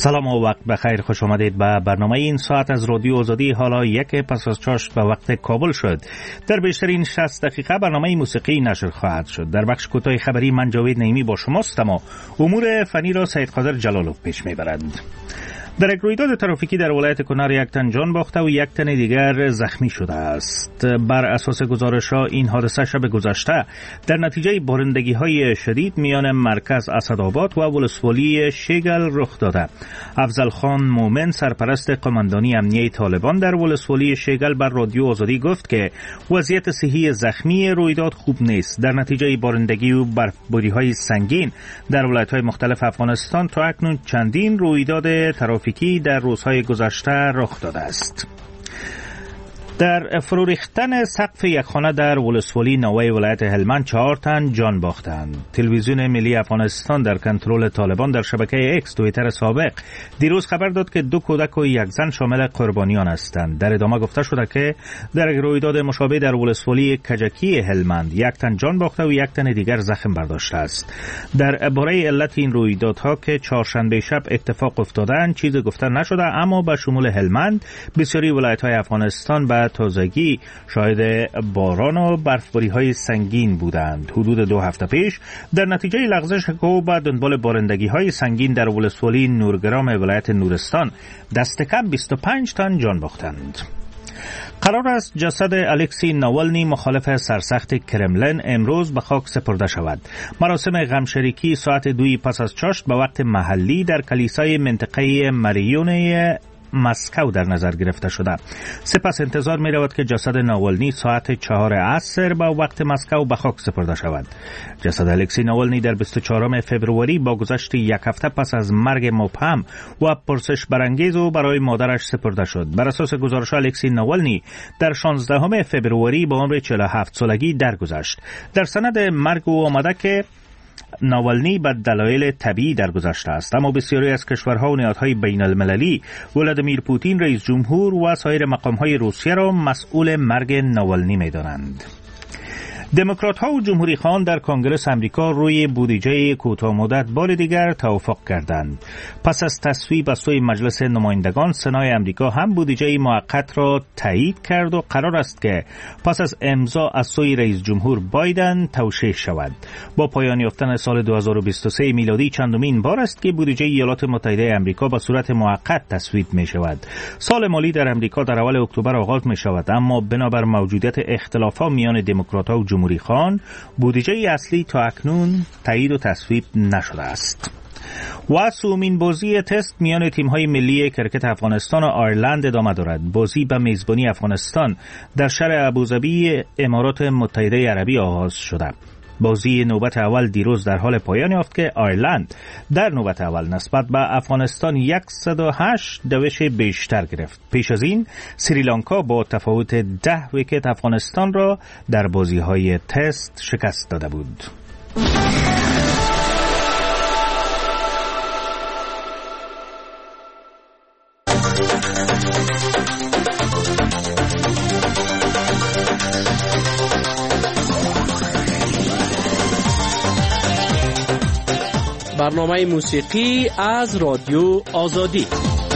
سلام و وقت بخیر، خوش آمدید به برنامه این ساعت از رادیو آزادی. حالا یک پس از چاشت به وقت کابل شد. در بیشترین 60 دقیقه برنامه موسیقی نشر خواهد شد. در بخش کوتاه خبری من جاوید نعیمی با شماستم و امور فنی را سید قادر جلالوف پیش میبرند. در یک رویداد ترافیکی در ولایت کنر یک تن جان باخته و یک تن دیگر زخمی شده است. بر اساس گزارش‌ها این حادثه شب گذشته در نتیجه بارندگی‌های شدید میان مرکز اسدآباد و ولسوالی شیگل رخ داده. افضل خان مومن، سرپرست قماندانی امنیه طالبان در ولسوالی شیگل، بر رادیو آزادی گفت که وضعیت صحی زخمی رویداد خوب نیست. در نتیجه بارندگی و برفباری‌های سنگین در ولایت‌های مختلف افغانستان تا اکنون چندین رویداد ترافیکی در روزهای گذشته رخ داده است. در فرو ریختن سقف یک خانه در ولسوالی نوای ولایت هلمند 4 تن جان باختند. تلویزیون ملی افغانستان در کنترل طالبان در شبکه اکس توییتر سابق دیروز خبر داد که 2 کودک و 1 زن شامل قربانیان هستند. در ادامه گفته شده که در رویداد مشابه در ولسوالی کجکی هلمند 1 تن جان باخته و 1 تن دیگر زخم برداشته است. در باره علت این رویدادها که چهارشنبه شب اتفاق افتادند چیزی گفته نشده، اما به شمول هلمند بسیاری ولایت‌های افغانستان به تازگی شاهد باران و برفباری‌های سنگین بودند. حدود 2 هفته پیش در نتیجه لغزش کوه و دنبال بارندگی‌های سنگین در ولسوالی نورگرام ولایت نورستان دست کم 25 تن جان باختند. قرار است جسد الکسی ناولنی مخالف سرسخت کرملین امروز به خاک سپرده شود. مراسم غمشریکی ساعت 2 پس از چاشت به وقت محلی در کلیسای منطقه مریون مسکو در نظر گرفته شده. سپس انتظار می رود که جسد ناولنی ساعت 4 عصر به وقت مسکو به خاک سپرده شود. جسد الکسی ناولنی در 24 فبروری با گذشت 1 هفته پس از مرگ مبهم و پرسش برانگیز و برای مادرش سپرده شد. بر اساس گزارش الکسی ناولنی در 16 فبروری با عمر 47 سالگی درگذشت. در سند مرگ او آمده که ناولنی به دلایل طبیعی درگذشته است، اما بسیاری از کشورها و نهادهای بین المللی ولادیمیر پوتین رئیس جمهور و سایر مقامهای روسیه را مسئول مرگ ناولنی می دانند. دموکرات‌ها و جمهوری خواهان در کنگره آمریکا روی بودجه کوتاه مدت بار دیگر توافق کردند. پس از تصویب از سوی مجلس نمایندگان، سنای آمریکا هم بودجه موقت را تایید کرد و قرار است که پس از امضا از سوی رئیس جمهور بایدن توشیح شود. با پایان یافتن سال 2023 میلادی چندمین بار است که بودجه ایالات متحده آمریکا به صورت موقت تصویب می شود. سال مالی در آمریکا در اول اکتبر آغاز می شود، اما بنابر موجودیت اختلافات میان دموکرات‌ها و جمهوری خواهان بودجه اصلی تا اکنون تایید و تصویب نشده است. و سومین بازی تست میان تیم‌های ملی کرکت افغانستان و آیرلند ادامه دارد. بازی به میزبانی افغانستان در شهر ابوظبی امارات متحده عربی آغاز شده. بازی نوبت اول دیروز در حال پایان یافت که آیرلند در نوبت اول نسبت به افغانستان 108 دوش بیشتر گرفت. پیش از این سریلانکا با تفاوت 10 ویکت افغانستان را در بازی‌های تست شکست داده بود. برنامه موسیقی از رادیو آزادی.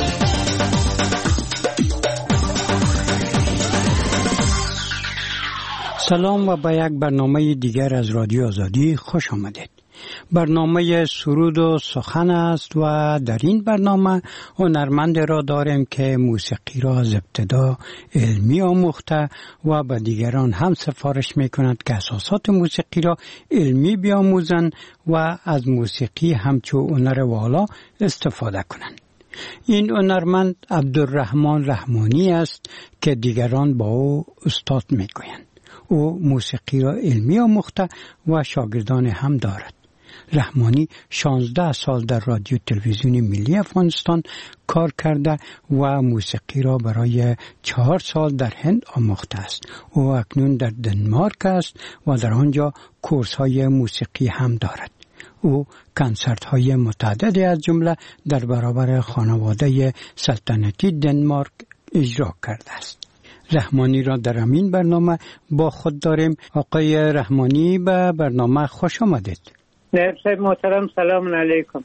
سلام و به یک برنامه دیگر از رادیو آزادی خوش آمدید. برنامه سرود و سخن است و در این برنامه هنرمند را داریم که موسیقی را از ابتدا علمی آموخته و به دیگران هم سفارش می کند که اساسات موسیقی را علمی بیاموزند و از موسیقی همچو هنر والا استفاده کنند. این هنرمند عبدالرحمن رحمانی است که دیگران با او استاد می گویند. او موسیقی را علمی آموخته و شاگردان هم دارد. رحمانی 16 سال در رادیو تلویزیون ملی افغانستان کار کرده و موسیقی را برای 4 سال در هند آموخته است. او اکنون در دنمارک است و در آنجا کورس های موسیقی هم دارد. او کنسرت های متعددی از جمله در برابر خانواده سلطنتی دنمارک اجرا کرده است. رحمانی را در همین برنامه با خود داریم. آقای رحمانی به برنامه خوش آمدید. نایب صاحب محترم، سلام علیکم.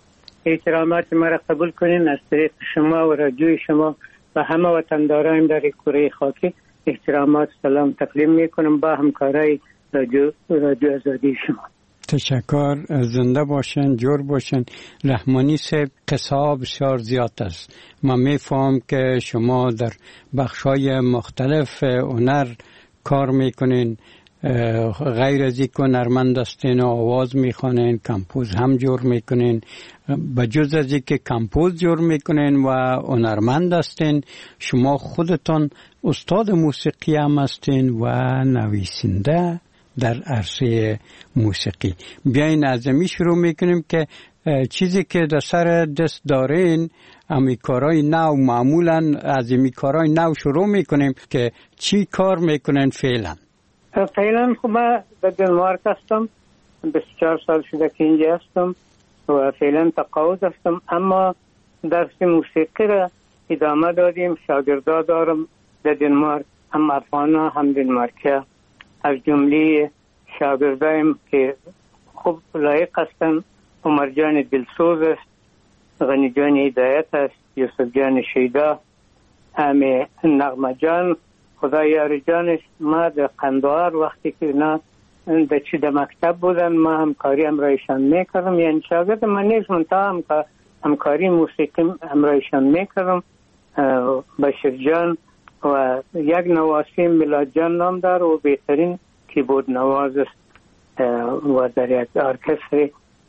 احترامات مرا قبول کنین. از طریق شما و رادیوی شما و همه وطنداران در کره خاکی احترامات سلام تقدیم میکنم با همکارای رادیو آزادی شما. تشکر. زنده باشن، جور باشن. رحمانی صاحب قصه بسیار زیاد است. من میفهم که شما در بخشای مختلف هنر کار میکنین، غیر از اینکه هنرمند هستین و آواز میخوانین، کمپوز هم جور میکنین. بجز از اینکه کمپوز جور میکنین و هنرمند هستین، شما خودتان استاد موسیقی هم هستین و نویسنده در عرصه موسیقی. بیاین از می شروع میکنیم که چیزی که در سر دست دارین، امی کارای نو، معمولا از امی کارای نو شروع میکنیم که چی کار میکنن فعلا؟ فعلا خب من در دنمارک هستم، 24 سال شده که اینجا هستم و فعلا تقاعد هستم، اما درس موسیقی را ادامه دادیم. شاگردا دارم در دنمارک، هم افغانا هم دنمارکیا، از جمله شاگردایم که خوب لایق هستن عمر جان دلسوز است، غنی جان هدایت است، یوسف جان شیدا، همه نغمه جان، خدا یار جانش. ما در قندهار وقتی که نه در مکتب بودن ما همکاری امرایشان میکردم، یعنی شاگرد من نیست منطقه همکاری موسیقی امرایشان میکردم. بشیر جان و یک نواسی میلاد جان نام دار و بهترین کیبورد نواز است و در یک ارکستر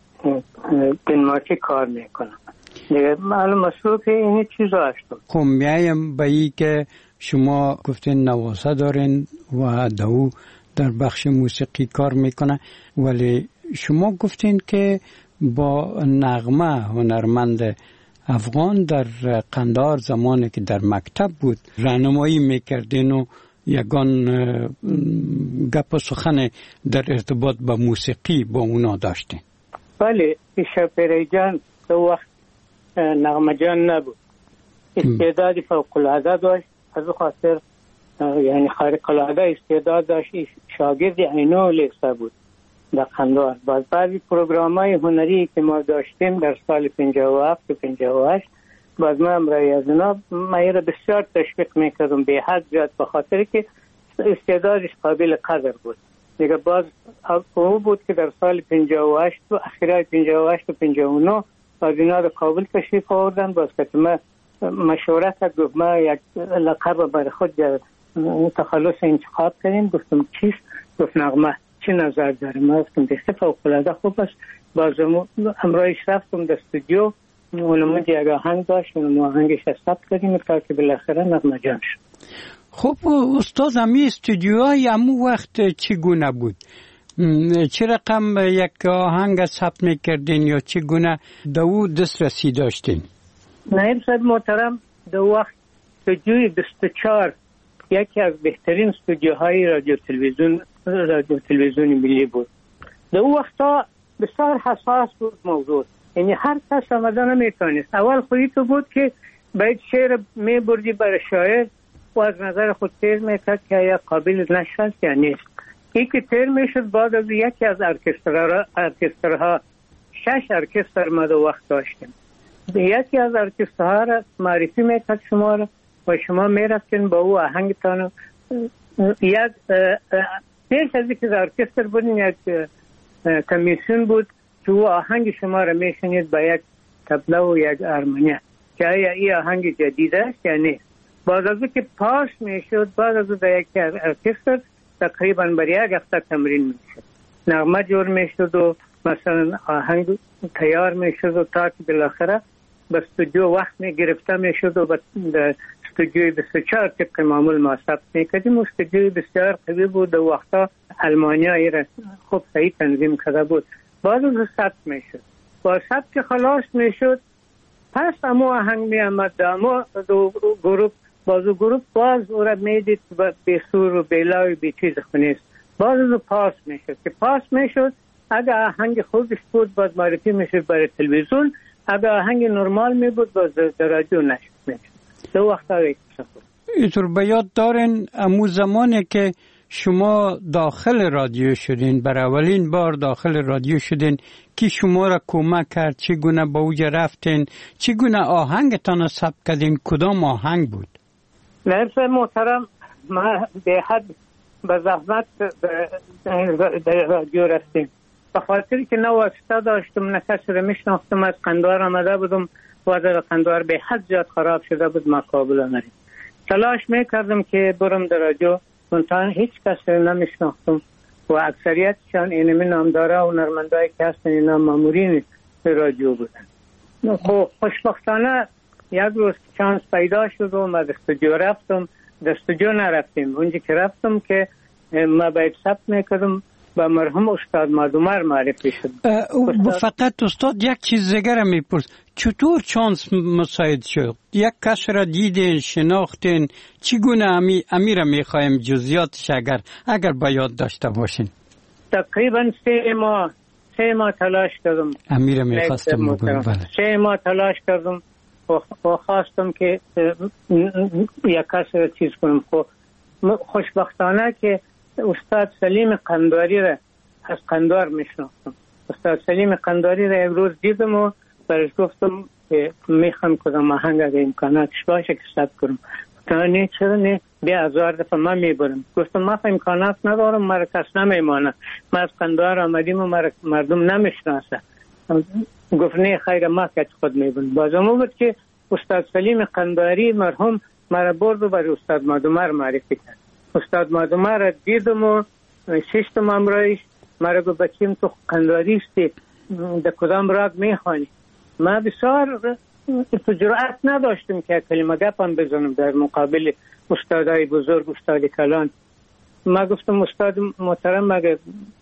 دنمارکی کار میکنم. دیگه معلوم مصروف این چیزا هستم. خب میایم به این که شما گفتین نوازه دارین و دو در بخش موسیقی کار میکنه، ولی شما گفتین که با نغمه هنرمند افغان در قندهار زمانی که در مکتب بود راهنمایی میکردین و یگان گپ و سخن در ارتباط با موسیقی با اونا داشتین. بله، شپری جان تو وقت نغمه جان نبود، استعداد فوق العاده داشت، از خاطر یعنی خارق العاده استعداد داشت. شاگرد عینو لیسا بود در قندهار. بعضی پروگرام‌های هنری که ما داشتیم در سال 57 و 58 باز ما امرای از اینا را بسیار تشویق میکردم به حد زیاد، به خاطر که استعدادش قابل قدر بود. دیگه باز او بود که در سال 58 و اخیرای 58 و 59 باز اینا را کابل تشریف آوردن. باز که ما مشورت کرد، ما یک لقب برای خود تخلص انتخاب کردیم. گفتم چیست؟ گفت نغمه. چه نظر داریم؟ ما گفتم بسیار فوق العاده خوب است. باز امرایش رفتم در استودیو، علمون یک آهنگ داشت و ما آهنگش ثبت کردیم تا که بالاخره نغمه جان شد. خب استاد، امی استودیوهای امو وقت چگونه بود؟ چه رقم یک آهنگ ثبت میکردین یا چگونه دو دسترسی داشتین؟ نایب صاحب محترم، دو وقت استودیوی 24 یکی از بهترین استودیوهای رادیو تلویزیون ملی بود. دو وقتا بسیار حساس بود موضوع، یعنی هر کس آمدن نمیتونست. اول خودی تو بود که باید شعر میبردی برای شاعر و از نظر خود تیر میکرد که یا قابل نشد یا نیست. این که تیر میشد بعد از یکی از ارکسترها 6 ارکستر ما دو وقت داشتیم. یکی از ارکسترها را معرفی میکرد شما را و شما میرفتین با او آهنگتان. یک پیش از اینکه ارکستر بودین یک کمیسیون بود که او آهنگ شما را میشنید با یک تبله و یک ارمنیه که آیا این آهنگ جدید است یا نه. بعد از اینکه پاس میشد، بعد از در یک ارکستر تقریبا بر یک هفته تمرین میشد، نغمه جور میشد و مثلا آهنگ تیار میشد و تا که بالاخره به استودیو وقت میگرفته میشد و به استودیوی 24 طبق معمول ما ثبت میکردیم. استودیوی بسیار قوی بود و وقتا المانیا را خوب صحیح تنظیم کرده بود. بعد از ثبت میشد، با ثبت که خلاص میشد پس امو آهنگ میامد امو گروپ، بازو گروپ باز او را میدید به سور و بیلا و به چیز خونیست. باز از پاس میشد که پاس میشد، اگر آهنگ خودش بود باز معرفی میشد برای تلویزیون، اگر آهنگ نرمال می بود باز در رادیو نشد میشد. دو وقت ها اینطور به یاد دارین امو زمانی که شما داخل رادیو شدین، بر اولین بار داخل رادیو شدین که شما را کمک کرد؟ چگونه به اوجا رفتین؟ چگونه آهنگتان ثبت کردین؟ کدام آهنگ بود؟ مرسی محترم، ما به حد به زحمت در رادیو رفتیم، به خاطر که نه واسطه داشتم نه کسی را میشناختم. از قندوار آمده بودم و در قندوار به حد زیاد خراب شده بود، ما کابل آمدیم. تلاش میکردم که برم در رادیو، منتها هیچ کسی را نمیشناختم و اکثریتشان اینمی نامداره و هنرمندایی که هستن اینا مامورین رادیو بودن. خوشبختانه یک روز چانس پیدا شد و ما در استودیو رفتم. در استودیو نرفتیم، اونجا که رفتم که ما باید ثبت میکردم با مرحوم استاد مادومر معرفی شد. فقط استاد یک چیز دیگر میپرس، چطور چانس مساعد شد؟ یک کس را دیدین، شناختین؟ چگونه امیر میخوایم جزئیاتش اگر با یاد داشته باشین؟ تقریبا 3 ماه تلاش کردم. امیر میخواستم بگویم. 3 ماه تلاش کردم و خواستم که یک کس را چیز کنم. خوشبختانه که استاد سلیم قندواری را از قندوار میشناختم. استاد سلیم قندواری را یک روز دیدم و برش گفتم که میخوام کدام آهنگ اگه امکاناتش باشه که ثبت کنم. نه چرا نه، بیا 1000 دفعه من میبرم. گفتم ما امکانات ندارم، مرا کس نمیمانه، ما از قندوار آمدیم و مردم نمیشناسه. گفت نه خیر، ما که خود میبرم. بازم بود که استاد سلیم قندواری مرحوم مرا برد و برای استاد مادومر معرفی کرد. استاد مادومر را دیدم و ششتم امرایش مرا گفت بچیم تو قندواری استی، در کدام راگ میخوانی؟ ما بسیار جرأت نداشتم که کلمه گپم بزنم در مقابل استادای بزرگ، استاد کلان. ما گفتم استاد محترم اگر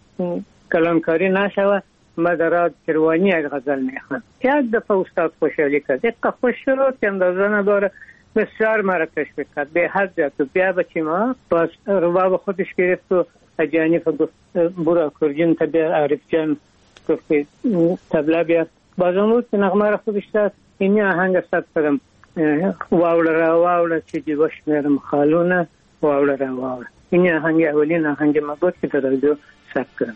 کلانکاری نشوه ما در راگ کروانی یک غزل میخوام. یک دفعه استاد خوشحالی کرد، یک خوش شد که اندازه نداره، بسیار مرا تشویق کرد به حد زیاد. بیا بچیم ها، باز رباب خودش گرفت و اجانیف گفت برو اکوردیون تا بیا، عارف جان گفت تبله بیا. بازم بود که نغمه را خودش داد. اینی آهنگ ثبت کردم، واوله را واوله چی دیوش میرم خالونه، واوله را واوله. اینی آهنگ اولین آهنگ ما بود که در رادیو ثبت کردم.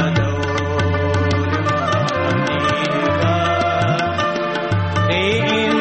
in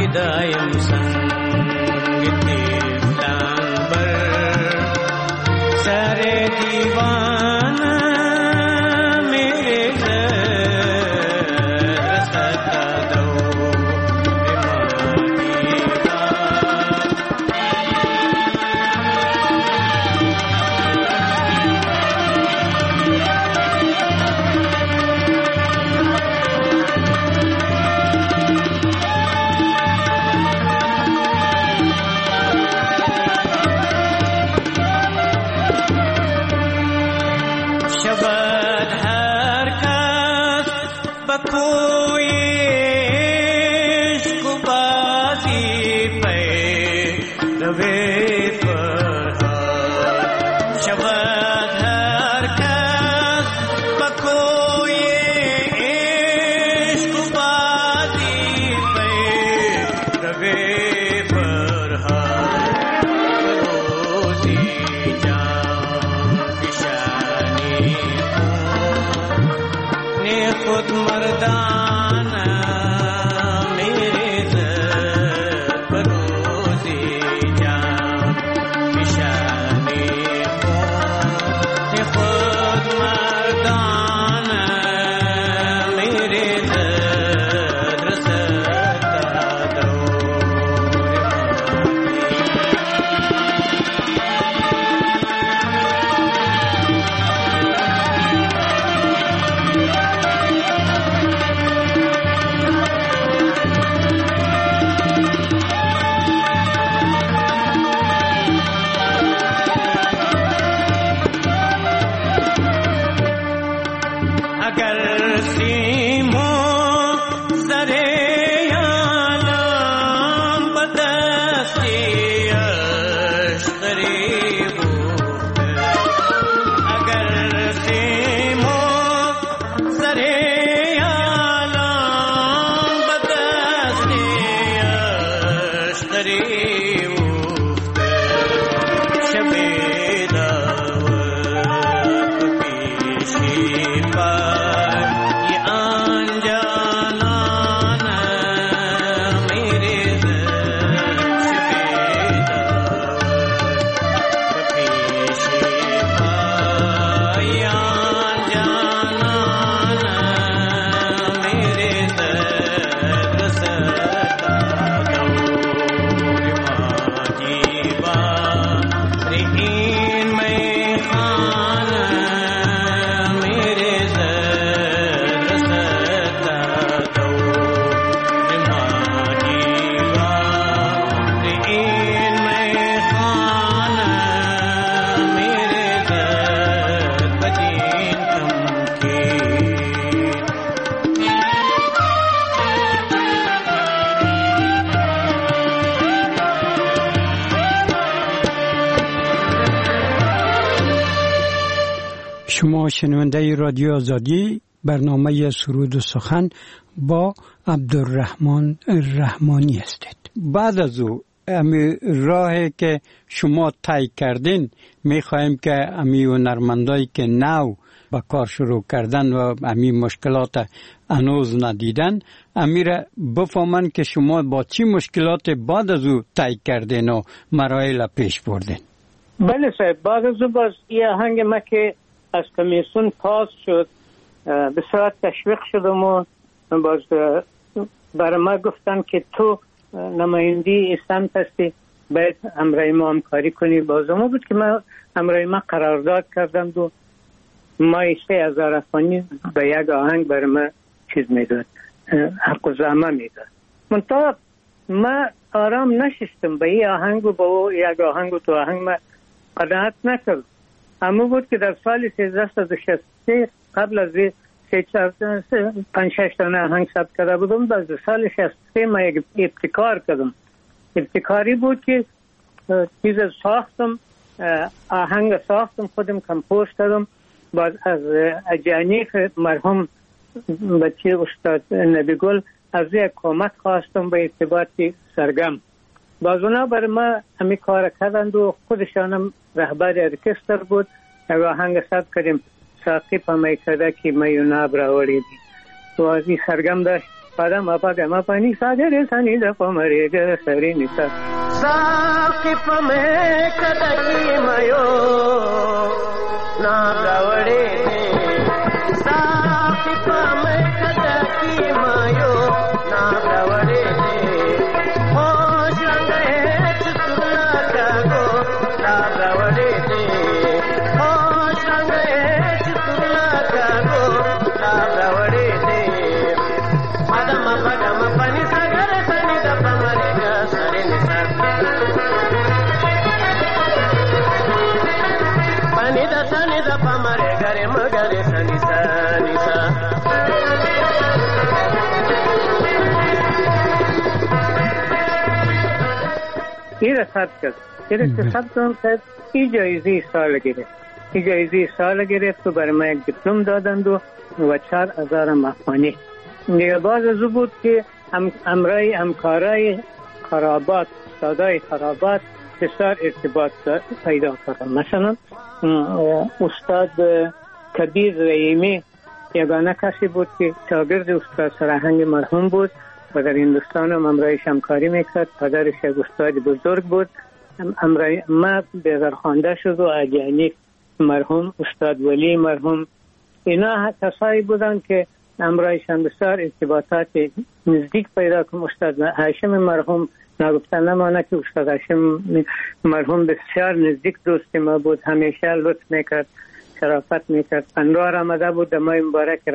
دایم سنگ تیفلان بر سر دیوان میره رسد دو شما شنونده رادیو آزادی برنامه سرود و سخن با عبدالرحمن رحمانی هستید. بعد از او امی راهی که شما طی کردین میخواهیم که امی هنرمندایی که نو با کار شروع کردن و امی مشکلات هنوز ندیدن امی را بفهمن که شما با چی مشکلات بعد از او طی کردین و مراحل پیش بردین. بله صاحب، بعد از او باز این آهنگ ما که از کمیسیون پاس شد بسیار تشویق شدم و باز برای ما گفتن که تو نمایندی سمت هستی باید همراه ما همکاری کنی. باز ما بود که من همراه ما قرارداد کردم و مای 3000 افغانی به یک آهنگ برای ما چیز میداد، حق و زحمه میداد. منطقه ما آرام نشستم به این آهنگ و با یک آهنگ و تو آهنگ ما قناعت نکرد. همه بود که در سال 1363 قبل از 5-6 تا آهنگ ثبت کرده بودم. در سال 63 ما یک ابتکار کردم. ابتکاری بود که چیز ساختم، آهنگ ساختم، خودم کمپوز کردم. باز از اجانیف مرحوم بچه استاد نبی گل از یک کمک خواستم به ارتباط سرگم. باز اونا برای ما همی کار کردند و خودشانم رهبر ارکستر بود. یک آهنگ ثبت کردیم ساقی پا می کرده که میوناب راولی و از این سرگم داشت پدم پگم پنی ساگر سنی د پمرګ سری نسا ساقي پمه کدی ميو نا غوړې ساقي پمه کدی ميو نا غوړې ایره ثبت کرد. ایره ثبت کرد. این جایزه سال گرفت و برای من یک دیپلم دادند و 4,000 مخمانی. دیگه باز از او بود که امرای همکارای خرابات، استادای خرابات بسیار ارتباط پیدا کردم. مثلا استاد کبیر رحیمی یگانه کسی بود که شاگرد استاد سرهنگ مرحوم بود و در هندوستان هم امرایش همکاری میکرد. پدرش یک استاد بزرگ بود. ما بیزار خوانده شد و اجانی مرحوم، استاد ولی مرحوم، اینا کسایی بودن که امرایشان بسیار ارتباطات نزدیک پیدا کنم. استاد هاشم مرحوم نگفتن نمانه که استاد هاشم مرحوم بسیار نزدیک دوست ما بود. همیشه لطف میکرد، شرافت میکرد. انوار آمده بود در ماه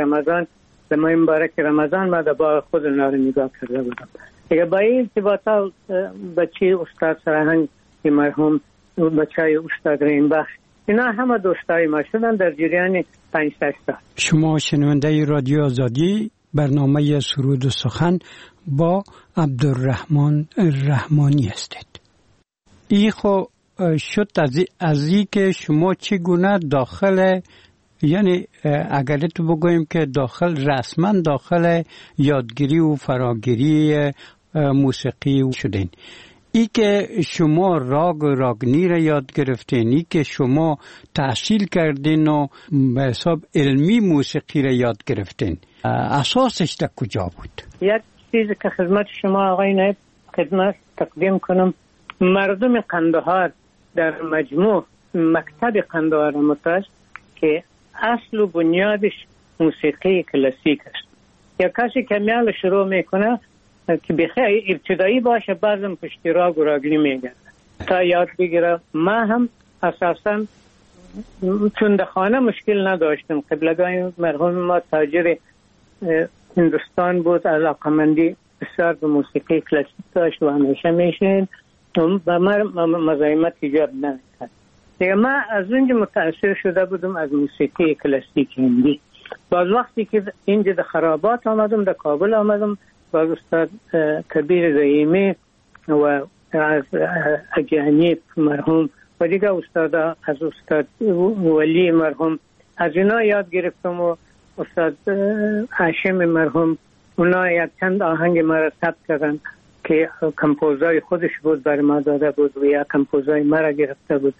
مبارک رمضان ما در باغ خود اونا رو نگاه کرده بودم. دیگه با این ارتباطات بچه استاد سرهنگ مرحوم، بچه استاد رحیم بخش، اینا همه دوستای ما شدن در جریان 5-6 سال. شما شنونده رادیو آزادی برنامه سرود و سخن با عبدالرحمن رحمانی هستید. ای خو شد از ای که شما چگونه داخل، یعنی اگر تو بگویم که رسما داخل یادگیری و فراگیری موسیقی شدین، ای که شما راگ و راگنی را یاد گرفتین، ای که شما تحصیل کردین و به حساب علمی موسیقی را یاد گرفتین، اساسش در کجا بود؟ یک چیزی که خدمت شما آقای نایب خدمت تقدیم کنم، مردم قندهار در مجموع مکتب قندهار مترس که اصل و بنیادش موسیقی کلاسیک است. یا کسی که میال شروع میکنه که بخیر ابتدایی باشه، بعضم پشتی راگ و راگنی میگرده تا یاد بگیره. ما هم اساسا چون در خانه مشکل نداشتم. قبلگاه مرحوم ما تاجر هندوستان بود، علاقمندی بسیار به موسیقی کلاسیک داشت و همیشه میشین و ما مزاحمت ایجاد نمیکرد. دیگه ما از اونجا متاثر شده بودم از موسیقی کلاسیک هندی. باز وقتی که اینجا در خرابات آمدم، در کابل آمدم، باز استاد کبیر رحیمی و از اجانی مرحوم و دیگه استاد از استاد ولی مرحوم از اینا یاد گرفتم و استاد هاشم مرحوم اونا یک چند آهنگ مرا ثبت کردن که کمپوزای خودش بود برای ما داده بود و یا کمپوزای مرا گرفته بود.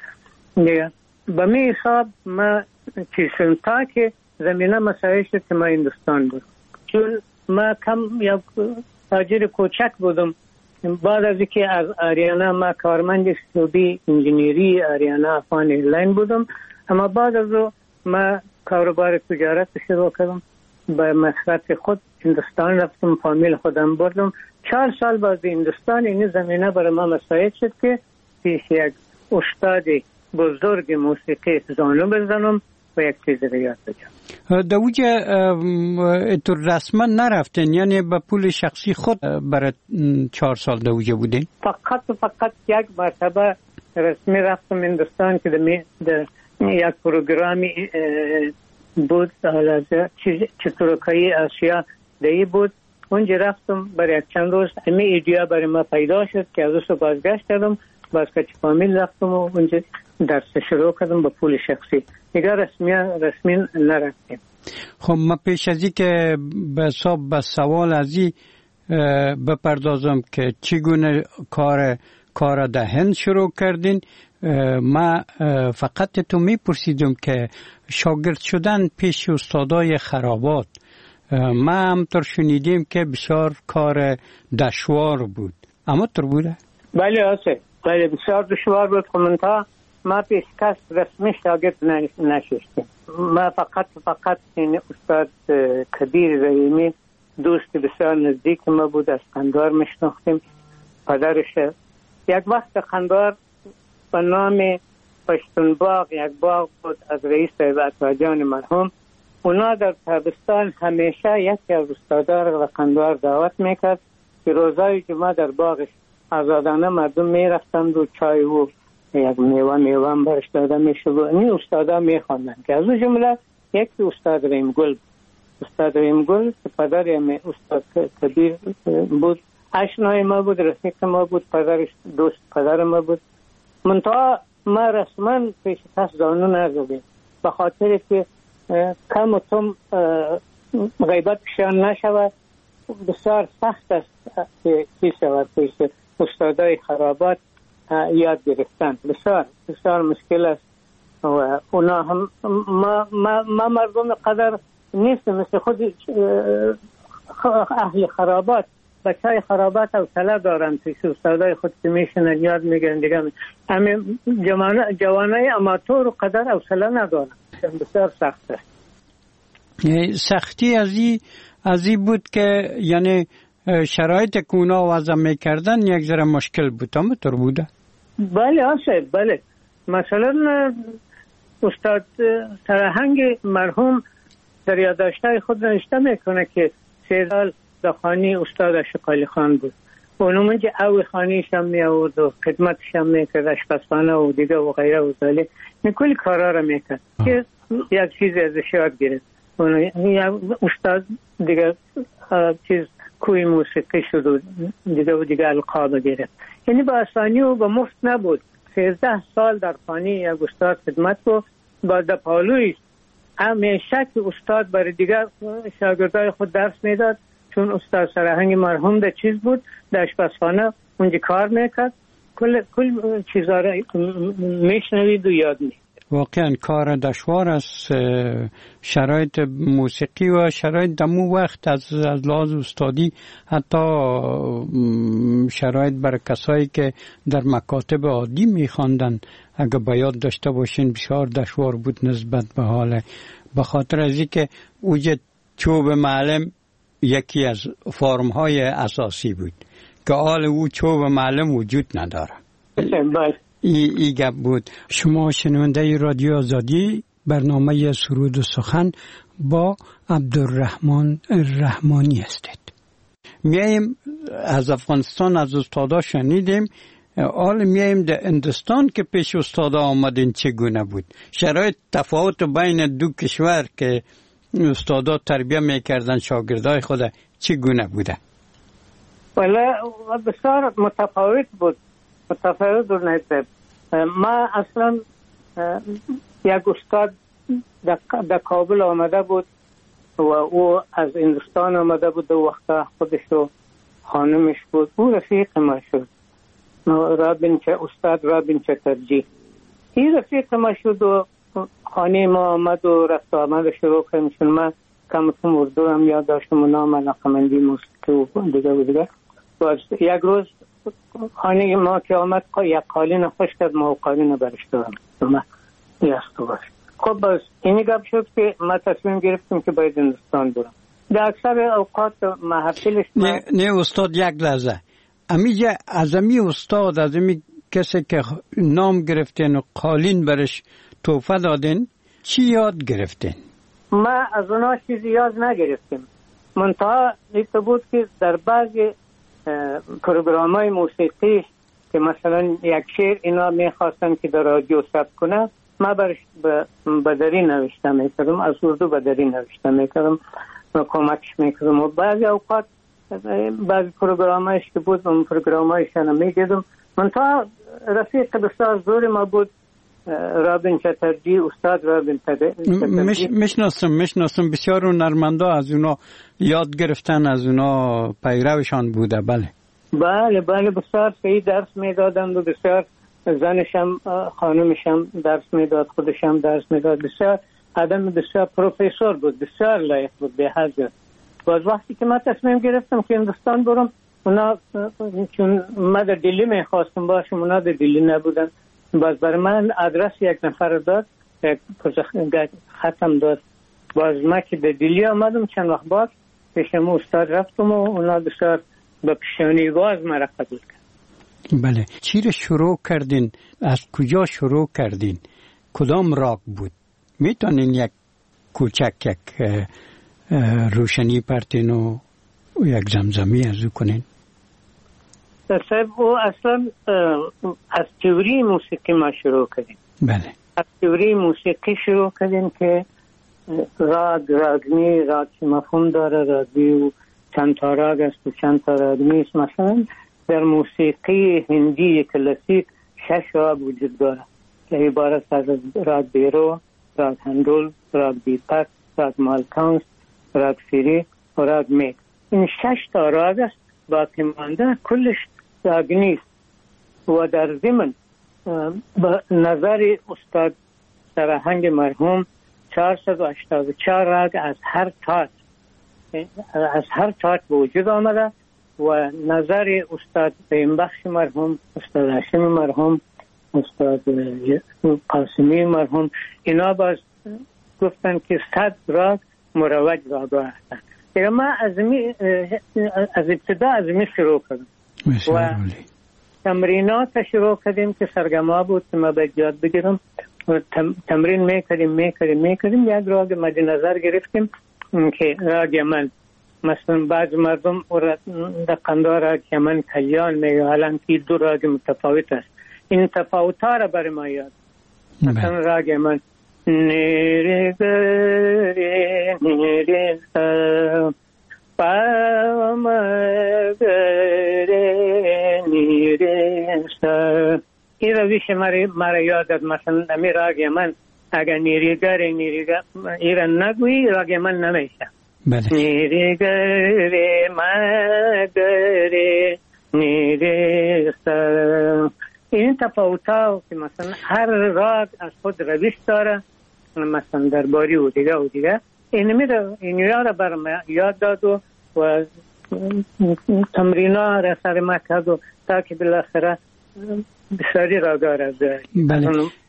به می حساب ما چیزن تا که زمینه مسائل شد که ما هندوستان بود، چون ما کم یک تاجر کوچک بودم. بعد از اینکه از آریانا ما کارمند سعودی انجینیری آریانا افغان ایرلاین بودم، اما بعد از او ما کاروبار تجارت شروع کردم. به مصرف خود هندوستان رفتم، فامیل خودم بردم. 4 سال بعد هندوستان این زمینه برای ما مساعد شد که پیش یک استاد بزرگ موسیقی زانو بزنم و یک چیز رو یاد بگم. دوجه تو رسما نرفتن، یعنی با پول شخصی خود برای 4 سال دوجه بودین؟ فقط یک مرتبه رسمی رفتم هندوستان که در یک پروگرامی بود، چترکایی آسیا دهی بود. اونجا رفتم برای چند روز. امی ایدیا برای ما پیدا شد که از اون بازگشت کردم، باز که فامیل رفتم و اونجا درس شروع کردم با پول شخصی. دیگر رسمی نرفتیم. خب ما پیش از این که به سوال از این بپردازم که چگونه کار در هند شروع کردین، ما فقط تو میپرسیدم که شاگرد شدن پیش استادای خرابات ما همطور شنیدیم که بسیار کار دشوار بود. اما طور بوده؟ بله آسه، بله بسیار دشوار بود. منتها ما پیشکش رسمی شاگرد نشستیم. ما فقط این استاد کبیر رحیمی دوست بسیار نزدیک ما بود، از قندهار میشناختیم. پدرش یک وقت قندهار به نام پشتونباغ یک باغ بود از رئیس عطاجان مرحوم. اونا در تابستان همیشه یکی از استادار و قندهار دعوت میکرد که روزای جمعه در باغش آزادانه مردم میرفتند و چای و یک میوه برش داده میشد و این استادا میخواندن که از اون جمله یکی استاد رحیمگل. استاد رحیمگل که پدر استاد کبیر بود، آشنای ما بود، رفیق ما بود، پدرش دوست پدر ما بود. منتها ما رسما پیش کس زانو نزدیم به خاطر که کم و کم غیبت پیشان نشود. بسیار سخت است که چی شود پیش استادای خرابات یاد گرفتن. بسیار مشکل است و اونا هم ما مردم قدر نیست مثل خود اهل خرابات. بچهای خرابات حوصله دارن پیش استادای خود که میشنن یاد میگن دیگه. همین جوانای اماتور قدر حوصله ندارن. بسیار سخت است. سختی از این بود که یعنی شرایط که اونا وضع میکردن یک ذره مشکل بود. هم طور بوده؟ بله آسه، بله. مثلا استاد سرهنگ مرحوم در یادداشت‌های خود نوشته میکنه که 3 سال در خانه استاد اشقالی خان بود. اونو منجه او خانه‌ش هم می آورد و خدمتش هم میکرد، اشپزخانه و دیگه و غیره و ذاله. کلی کارا را میکرد که یک چیز ازش یاد گرفت. استاد دیگه چیز کوی موسیقی شد و دیگه القاب گرفت. یعنی با آسانی و با مفت نبود. 13 سال در خانه یک استاد خدمت بود. با دپالویش همیشه که استاد برای دیگه شاگردای خود درس میداد، چون استاد سرهنگ مرحوم در چیز بود، در اشپزخانه اونجا کار میکرد. کل چیزا را میشنوید و یاد میگیرد. واقعا کار دشوار است. شرایط موسیقی و شرایط دمو وقت از لحاظ استادی، حتی شرایط برای کسایی که در مکاتب عادی میخواندن اگه باید داشته باشین بسیار دشوار بود نسبت به حال. به خاطر از اینکه اوج چوب معلم یکی از فرم‌های اساسی بود که حال او چوب معلم وجود نداره. ای گپ بود. شما شنونده رادیو آزادی، برنامه سرود و سخن با عبدالرحمن رحمانی هستید. میایم از افغانستان از استادا شنیدیم، حال میایم در هندوستان که پیش استادا آمدین چگونه بود؟ شرایط تفاوت بین دو کشور که استادا تربیه میکردن شاگردای خود چگونه بوده؟ والا بسیار متفاوت بود. ما اصلا یک استاد در کابل آمده بود و او از هندوستان آمده بود. دو وقتا خودش و خانمش بود. او رفیق ما شد. استاد رابین چترجی. این رفیق ما شد و خانه ما آمد و رفت آمد شروع کردیم. چون ما کم اردو هم یاد داشتم و نام علاقمندی موسیقی و دیگه. یک روز خانه ما که آمد یک قالین خوش کرد، ما قالین برش دارم ما یستو باش. خب بس اینی گپ شد که ما تصمیم گرفتیم که باید هندوستان برم. در اکثر اوقات محفلش نه استاد یک لحظه امیجا از امی استاد، از امی کسی که نام گرفتین و قالین برش توفه دادین چی یاد گرفتین؟ ما از اونا چیزی یاد نگرفتیم. منتها نیت بود که در بعضی پروگرام‌های موسیقی که مثلا یک شعر اینا میخواستن که در رادیو ثبت کنه، ما برش بدری نوشته میکردم، از اردو بدری نوشته میکردم و کمکش میکردم. و بعضی اوقات بعضی پروگرام‌هایش که بود اون پروگرام‌هایشان میدیدم. منتها رفیق بسیار زور ما بود رابین چترجی، استاد رابین چترجی. میشناسم بسیار هنرمندا از اونا یاد گرفتن، از اونا پیروشان بوده. بله بسیار صحیح درس میدادند و بسیار زنشم خانمشم درس میداد، خودشم درس میداد. بسیار آدم بسیار پروفسور بود، بسیار لایق بود به حضرت. باز وقتی که من تصمیم گرفتم که هندوستان برم، اونا چون من در دلی میخواستم باشم، اونا در دلی نبودن. باز برای من آدرس یک نفر داد، یک ختم داد. باز من که در دلی آمدم، چند وقت بعد پیشم استاد رفتم و اونا بسیار به پیشانی باز مرا قبول کرد. بله. چی رو شروع کردین؟ از کجا شروع کردین؟ کدام راگ بود؟ میتونین یک کوچک یک روشنی پرتین و یک زمزمی از او کنین؟ صاحب او اصلا از تئوری موسیقی ما شروع کردیم. بله. از تئوری موسیقی شروع کردیم که راگنی که مفهوم داره، راگی و چند تا راگ است و چند تا راگنی است. مثلا در موسیقی هندی کلاسیک 6 راگ وجود داره که عبارت از راگ بیرو، راگ هندول، راگ دیپک، راگ مالکانس، راگ فیری و راگ میک. این 6 تا راگ است. باقی مانده کلش راگنی است. و در ضمن به نظر استاد سرهنگ مرحوم 484 راگ از هر تات به وجود آمده و نظر استاد بینبخش مرحوم، استاد هاشمی مرحوم، استاد قاسمی مرحوم، اینا باز گفتن که 100 راگ مروج راگا هستن. دیگه من از ابتدا از می شروع کردم و تمرینات شروع کردیم که سرگما بود که ما باید یاد بگیرم. تمرین میکردیم. یک راگ مد نظر گرفتیم که راگ یمن، مثلا بعض مردم در قندار راگ یمن کلیان میگه، حالا که 2 راگ متفاوت است. این تفاوت‌ها را برای ما یاد. مثلا راگ یمن نیره گره نیره پامگره نیره سا، این رویش مرا یاد داد. مثلا امی راگ یمن اگر نیریگره ایران نگویی راگ یمن نمیشه. نیریگره مگره نیره سا. این تفاوت‌ها که مثلا هر راگ از خود رویش داره، مثلا درباری و دیگه این را برام یاد داد و تمرینا را سر ما کرد و تا که بالاخره بسیاری راگا را دارد. بله.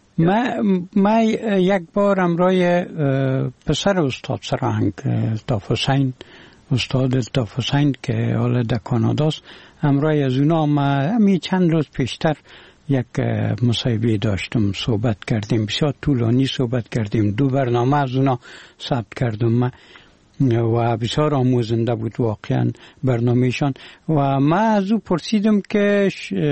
ما یک بار امرای پسر استاد سرهنگ الطاف حسین، استاد الطاف حسین که حالا در کاناداست، امرای از اونا ما همی چند روز پیشتر یک مصاحبه داشتم، صحبت کردیم، بسیار طولانی صحبت کردیم. 2 برنامه از اونا ثبت کردم و بسیار آموزنده بود واقعا برنامهشان. و من از او پرسیدم که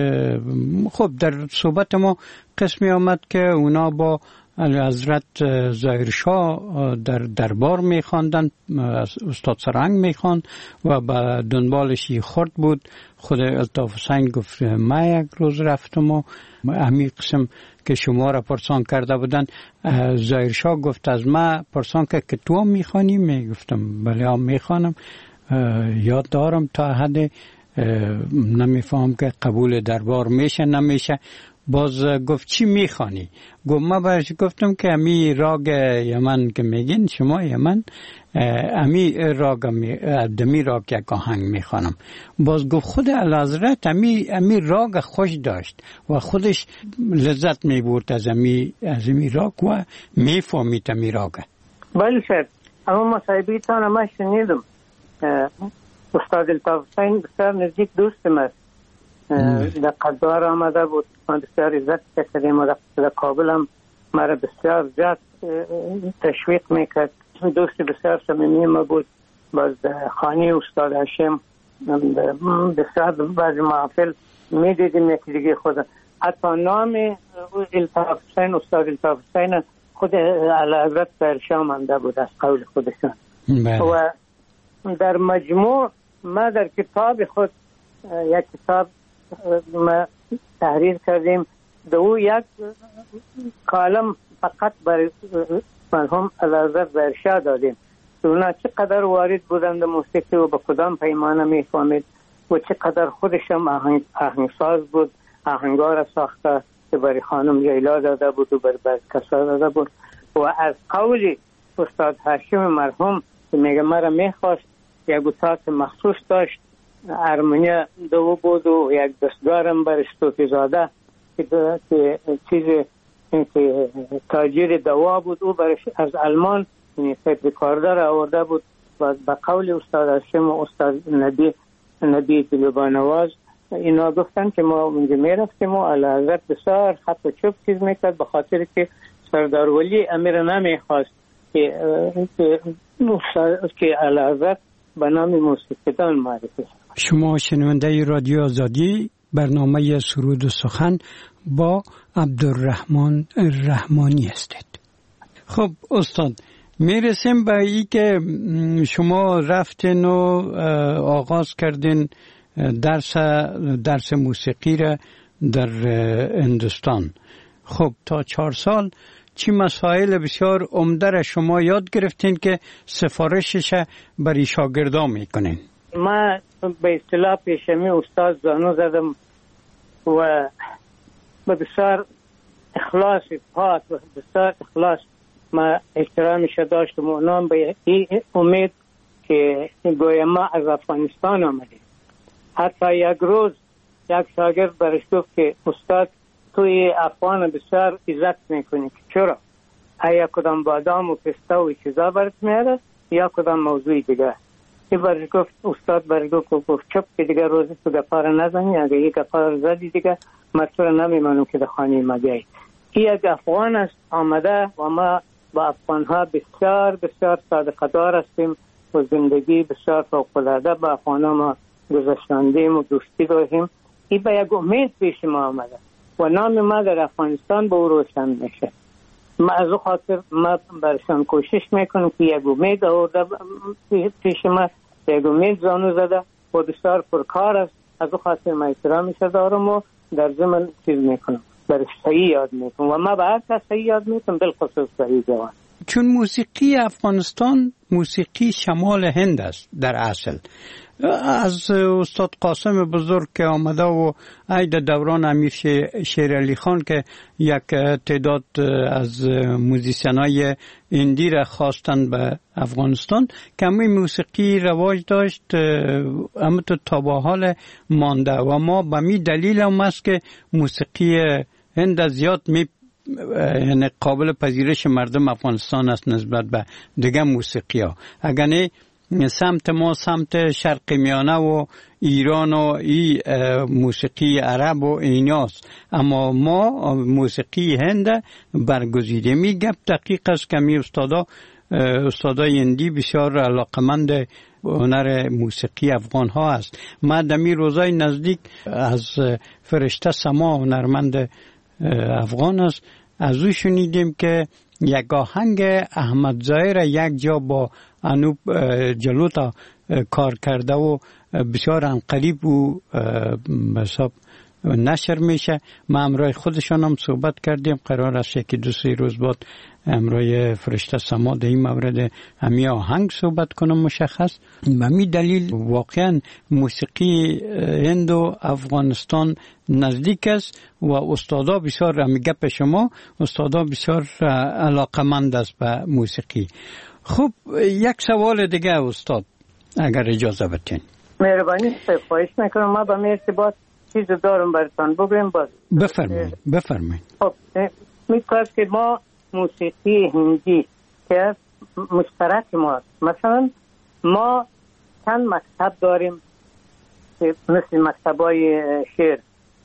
خب در صحبت ما قسمی آمد که اونا با حضرت ظاهرشاه در دربار میخواندن، استاد سرهنگ میخواند و به دنبالش خورد بود. خود الطاف حسین گفت من یک روز رفتم و همین قسم که شما را پرسان کرده بودن، ظاهرشاه گفت از من پرسان که تو هم میخوانی؟ میگفتم بله هم میخوانم. یاد دارم تا حد نمیفهم که قبول دربار میشه نمیشه. باز گفت چی میخوانی؟ گفت من برش گفتم که امی راگ یمن که میگین شما یمن، امی راگ دمی راگ یک آهنگ میخوانم. باز گفت خود اعلیحضرت امی راگ خوش داشت و خودش لذت میبرد از امی راگ و میفهمید امی راگ. بله شد. اما مصاحبه تان ما شنیدم. استاد الطاف حسین بسیار نزدیک دوستم است. در قدار آمده بود، من بسیار عزت کردیم و در کابل هم مرا بسیار زیاد تشویق میکرد. دوست بسیار صمیمی ما بود. باز خانه استاد هاشم بسیار بعضی محافل میدیدیم یکی دیگه خود. حتی نام الطاف حسین، استاد الطاف حسین خود اعلیحضرت ظاهرشاه مانده بود از قول خودشان. و در مجموع ما در کتاب خود یک کتاب ما تحریر کردیم، دو یک کالم فقط برای مرحوم اعلیحضرت ظاهرشاه دادیم. اونا چقدر وارد بودند موسیقی و به کدام پیمانه میفهمید و چقدر خودشم آهنگساز بود، آهنگا را ساخته که برای خانم لیلا داده بود و برای بعض کسا داده بود. و از قول استاد هاشم مرحوم که میگه مرا میخواست یک اتاق مخصوص داشت، ارمونیا دو بود و یک دستگارم برش توفی زاده که چیز که تاجر دوا بود، او برش از آلمان تیپ ریکاردر آورده بود و به قول استاد هاشم و استاد نبی طلبانواز اینا گفتن که ما اونجا میرفتیم و اعلیحضرت بسیار خط و چوب چیز میکرد به خاطر که سردار ولی امیر نمیخواست که اعلیحضرت به نام موسیقیدان معرفی. شما شنونده رادیو آزادی، برنامه سرود و سخن با عبدالرحمن رحمانی هستید. خب استاد، میرسیم به ای که شما رفتین و آغاز کردین درس موسیقی را در هندوستان. خب تا 4 سال چی مسائل بسیار عمده را شما یاد گرفتین که سفارشش برای شاگردان میکنین؟ ما به اصطلاح پیشمی استاد زانو زدم و بسیار اخلاص پاک و بسیار اخلاص ما احترامش داشتم و نام به این امید که گویا ما از افغانستان آمدیم. حتی یک روز یک شاگرد برش گفت که استاد توی افغان بسیار عزت میکنی، که چرا؟ آیا کدام بادام و پسته و چیزا برات میاره یا کدام موضوع دیگه؟ این برش گفت استاد برش گفت چپ که دیگه روزی تو گپار نزنی، اگه یک گپار زدی دیگه من تو رو نمیمانم که در خانه ما بیایی. این یک افغان است آمده و ما با افغان ها بسیار بسیار صادقدار هستیم و زندگی بسیار فوق‌العاده با افغان ها ما گذشتاندیم و دوستی داریم. این به یک امید پیش ما آمده و نام ما در افغانستان به او روشن میشه. ما از او خاطر ما برشان کوشش میکنم که یک امید آورده پیش ما، یک امید زانو زده و بسیار پرکار است. از او خاطر ما احترامش دارم و در ضمن چیز میکنم، برش صحیح یاد میکنم و ما به هر کس صحیح یاد میکنم، بالخصوص صحیح جوان. چون موسیقی افغانستان موسیقی شمال هند است در اصل. از استاد قاسم بزرگ که آمده و عید دوران امیر شیر علی خان که یک تعداد از موزیسینای هندی را خواستن به افغانستان، کمی موسیقی رواج داشت، اما تا به حال مانده و ما به می دلیل هم است که موسیقی هند زیاد یعنی قابل پذیرش مردم افغانستان است نسبت به دیگه موسیقی ها. اگر نه سمت ما سمت شرق میانه و ایران و ای موسیقی عرب و ایناست، اما ما موسیقی هند برگزیده. می گپ دقیق است که می استادای هندی بسیار علاقمند هنر موسیقی افغان ها است. ما دمی روزای نزدیک از فرشته سما هنرمند افغان است، از او شنیدیم که یک آهنگ احمد ظاهر یک جا با انوب جلوتا کار کرده و بسیار انقریب و حساب نشر میشه. ما امروی خودشان هم صحبت کردیم، قرار است که 2-3 روز بعد امروی فرشته سما در این مورد همی آهنگ صحبت کنم مشخص. به می دلیل واقعا موسیقی هند و افغانستان نزدیک است و استادا بسیار همی گپ شما استادا بسیار علاقمند است به موسیقی. خب یک سوال دیگه استاد اگر اجازه بدین. مهربانی خواهش میکنم. ما به ارتباط چیز دارم براتون بگم. بفرمایید. خب میگوید که ما موسیقی هندی که مشترک ماست، مثلا ما چند مکتب داریم مثل مکتبای شعر،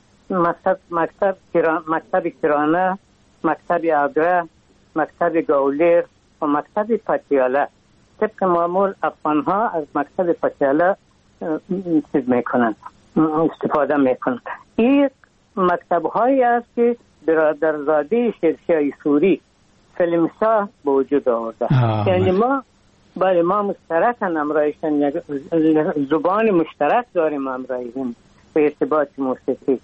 مکتب کرانه، مکتب آگره، مکتب گاولیر و مکتب پتیاله. طبق معمول افغان ها از مکتب پتیاله چیز میکنن، استفاده میکنن. این مکتب هایی است که برادرزاده شیرشاه سوری فیلمسا به وجود آورده. یعنی ما برای ما مشترکن امرایشن، یک زبان مشترک داریم امرایشن به ارتباط موسیقی.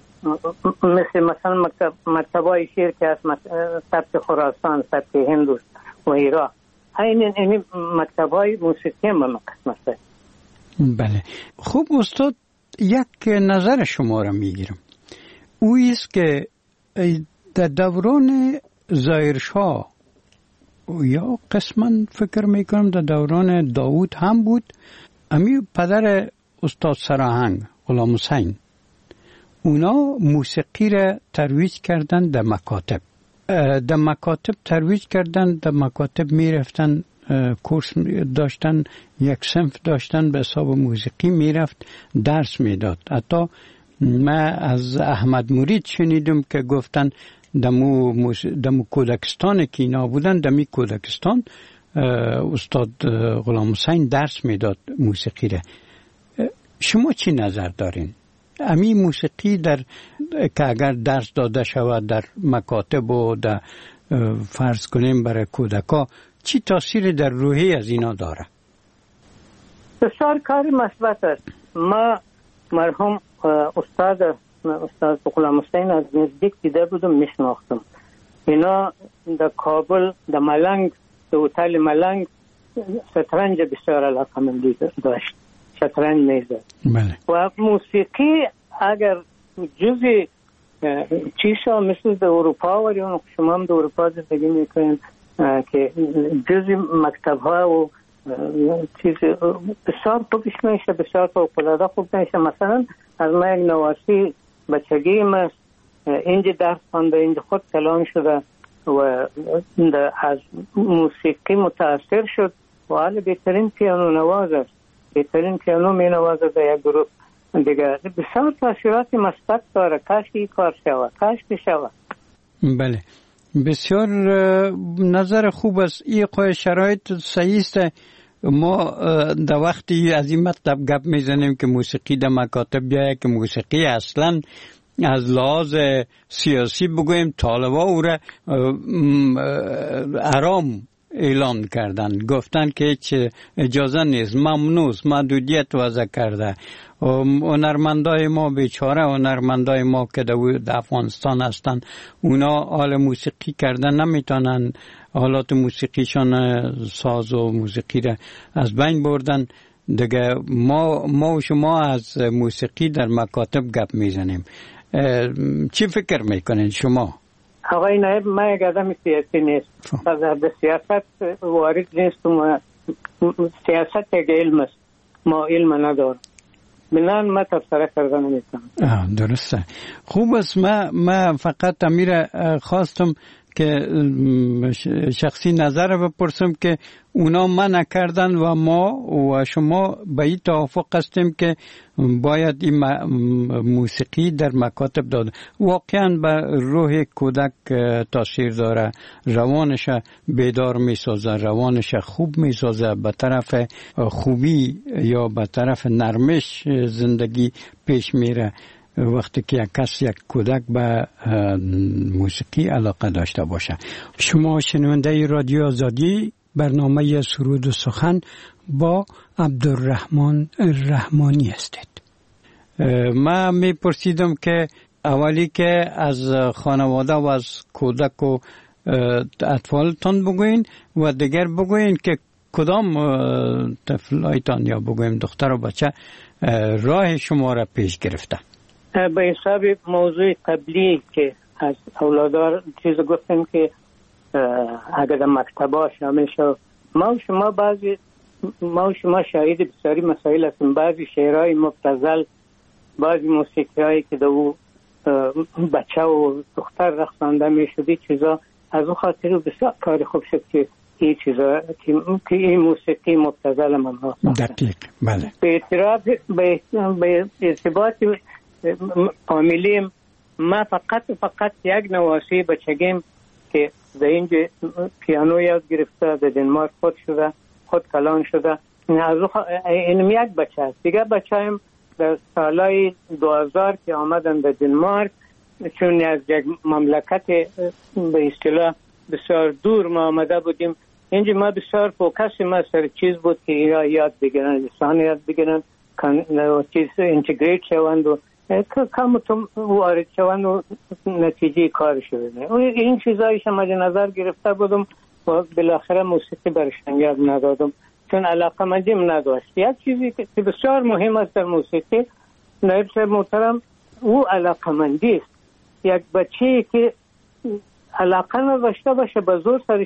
مثلا مکتبای شیر که از سبت خراسان، سبت هندوست و ایران، این مکتبای موسیقی ما قسمت. بله. خوب استاد، یک نظر شما را میگیرم. او است که در دوران ظاهرشاه یا قسما فکر میکنم در دوران داوود هم بود. امی پدر استاد سراهنگ غلام حسین، اونا موسیقی را ترویج کردن در مکاتب. در مکاتب ترویج کردن، در مکاتب میرفتن، کورس داشتن، یک صنف داشتن به حساب موسیقی، میرفت درس میداد. حتی من از احمد مرید شنیدم که گفتن دمو کودکستان که اینا بودن، دمی کودکستان استاد غلام حسین درس میداد موسیقی را. شما چی نظر دارین؟ امی موسیقی که اگر درس داده شود در مکاتب و در فرض کنیم برای کودکا، چی تاثیر در روحی از اینا داره؟ بسیار کاری مثبت است. ما مرحوم استاد غلام حسین از نزدیک دیده بودم، میشناختم. اینا در کابل، در ملنگ، در هتل ملنگ شطرنج بسیار علاقه‌مندی داشت، شطرنج میزد. بله. و موسیقی اگر جزی چیزا مثل در اروپا و یا شما هم در اروپا زندگی میکنین که جزی مکتب ها و چیز بسیار خوبش میشه، بسیار فوق‌العاده خوب میشه. مثلا از ما یک نواسی بچگیم است، اینجا درس خونده، اینجا خود کلام شده و از موسیقی متاثر شد و حالا بهترین پیانو نواز است، بهترین پیانو می نوازه در یک گروه دیگه. بسیار تاثیرات مثبت داره. کاش این کار شود، کاش بشود. بله، بسیار نظر خوب است. این قوی شرایط صحیح است. ما در وقتی از این مطلب گپ میزنیم که موسیقی در مکاتب بیاید، که موسیقی اصلا از لحاظ سیاسی بگویم طالبا او را حرام اعلان کردن، گفتن که هیچ اجازه نیست، ممنوع، محدودیت وضع کرده. هنرمندای ما بیچاره، هنرمندای ما که در افغانستان هستن، اونا حال موسیقی کردن نمیتونن، حالات موسیقیشان ساز و موسیقی را از بین بردن دیگه. ما و شما از موسیقی در مکاتب گپ میزنیم. چی فکر میکنین شما؟ آقای نایب، من یک آدم سیاسی نیست، به سیاست وارد نیستم. سیاست یک علم است، ما علم ندارم، بنان ما تفسیر کردن نمیتونم. درسته، خوب است. من فقط امیر خواستم که شخصی نظر بپرسم که اونا منع کردن و ما و شما به این توافق هستیم که باید این موسیقی در مکاتب داده. واقعا به روح کودک تاثیر داره، روانش بیدار میسازه، روانش خوب میسازه، به طرف خوبی یا به طرف نرمش زندگی پیش میره وقتی که یک کودک به موسیقی علاقه داشته باشه. شما شنونده رادیو آزادی، برنامه سرود و سخن با عبدالرحمن رحمانی هستید. من میپرسیدم که اولی که از خانواده و از کودک و اطفالتان بگوین و دیگر بگوین که کدام طفلایتان یا بگویم دختر و بچه راه شما را پیش گرفته. به حساب موضوع قبلی که از اولادار چیز گفتیم که اگر مکتبا شامل شد، ما و شما شاهد بسیاری مسائل هستیم. بعضی شعرهای مبتذل، بعضی موسیقی هایی که دو بچه و دختر رقصانده می شد، چیزا از اون خاطر بسیار کاری خوب شد که این چیزا که این موسیقی مبتذل من ها دقیق. بله. به ارتباط فامیلیم، ما فقط یک نواسی بچگیم که در اینجا پیانو یاد گرفته، در دنمارک خود کلان شده. این یک بچه است. دیگه بچه هم در سالهای 2000 که آمدن در دنمارک، چون از یک مملکت به اصطلاح بسیار دور ما آمده بودیم، اینجا ما بسیار فوکس ما سر چیز بود که اینا یاد بگیرن، لسان یاد بگیرن، چیز اینتگریت شوند و کامتون وارد شوند و نتیجه کار شده. این چیزایش مد نظر گرفته بودم و بالاخره موسیقی برشان یاد ندادم چون علاقه مندیم نداشت. یک چیزی که بسیار مهم است در موسیقی، نایب صاحب محترم، او علاقه مندی است. یک بچه‌ای که علاقه نداشته باشه به زور سرش یاد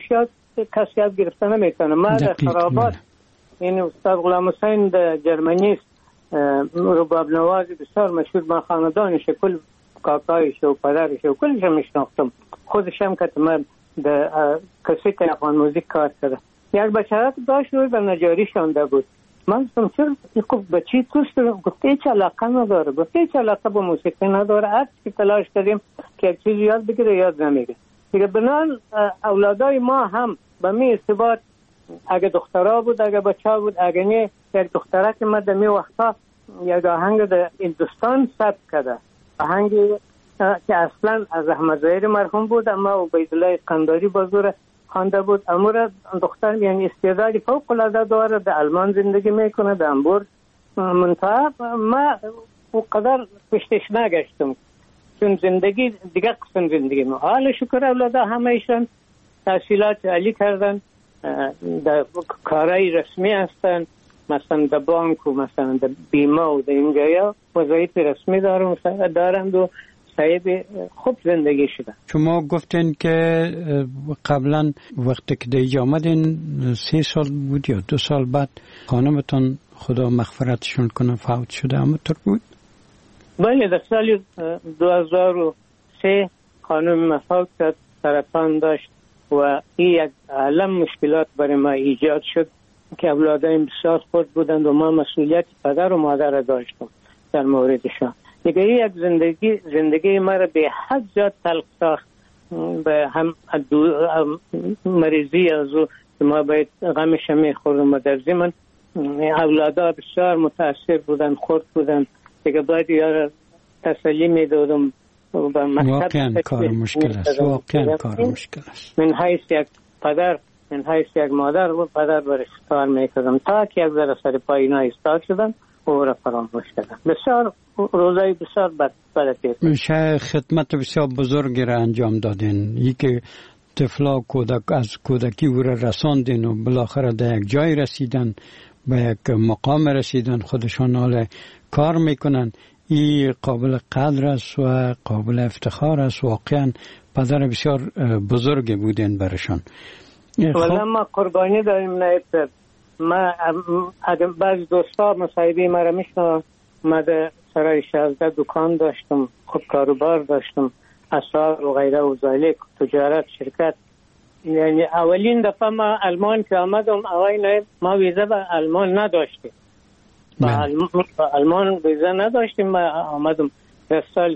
کسی یاد گرفته نمیتونه. ما در خرابات این استاد غلام حسین در جرمنی رباب نواز بسیار مشهور، ما خاندانش کل کاکایش و پدرش و کلش میشناختم، خودش هم که من در کسیت افغان موزیک کار کرده. یک بچه داشت روی به نجاری شانده بود. من گفتم چرا بچی توست؟ گفته هیچ علاقه نداره، گفته هیچ علاقه با موسیقی نداره، هر چی تلاش کردیم که یک چیزی یاد بگیره یاد نمیگه. دیگه بنان اولادای ما هم به می ارتباط، اگه دخترها بود اگه بچه ها بود، اگه نه یک دختره که ما در می وقتا یک آهنگ در هندوستان ثبت کرده، آهنگی که اصلا از احمد ظاهر مرحوم بود اما عبیدالله اسکندری بازور خوانده بود. امور دختر یعنی استعدادی فوق العاده داره، در آلمان زندگی میکنه، در هامبورگ. منتها ما اونقدر پشتش نگشتم چون زندگی دیگه قسم زندگی ما. حالا شکر اولادا همهشان تحصیلات عالی کردن، در کارهای رسمی هستن، مثلا در بانک و مثلا در بیمه و در اینجایا وظایف رسمی دارند و صاحب خوب زندگی شدن. شما گفتین که قبلا وقتی که دیگه آمدین 3 سال بود یا 2 سال بعد خانمتان خدا مغفرتشون کنه فوت شده، اما طور بود؟ بله، در سال 2003 خانم فوت کرد، سرطان داشت و این یک عالم مشکلات برای ما ایجاد شد که اولادایم بسیار خرد بودند و ما مسئولیت پدر و مادر داشتم در موردشان. دیگه یک زندگی ما را به حد زیاد تلخ ساخت، به هم مریضی از او ما باید غمش میخوردم و در ضمن اولادا بسیار متاثر بودن، خرد بودن. دیگه باید یار تسلی میدادم. واقعا کار مشکل است. من حیث یک پدر، من حیث یک مادر و پدر برش کار میکردم تا که یک ذره سر پایینا ایستاد شدن او را فراموش کردم. بسیار روزای بسیار بد میشه خدمت بسیار بزرگی را انجام دادین. یکی طفلا از کودکی او را رساندین و بالاخره در یک جای رسیدن، به یک مقام رسیدن، خودشان حال کار میکنن. این قابل قدر است و قابل افتخار است. واقعا پدر بسیار بزرگی بودین برشان. ولی ما قربانی داریم نایب. ما بعض دوستا مصاحبه ما را میشنم. ما در سرای 16 دکان داشتم، خود کاروبار داشتم، اسعار و غیره و ذالک، تجارت، شرکت. یعنی اولین دفعه ما آلمان که آمدم آقای نایب ما ویزا به آلمان نداشتیم. آلمان ویزا نداشتیم. ما آمدم در سال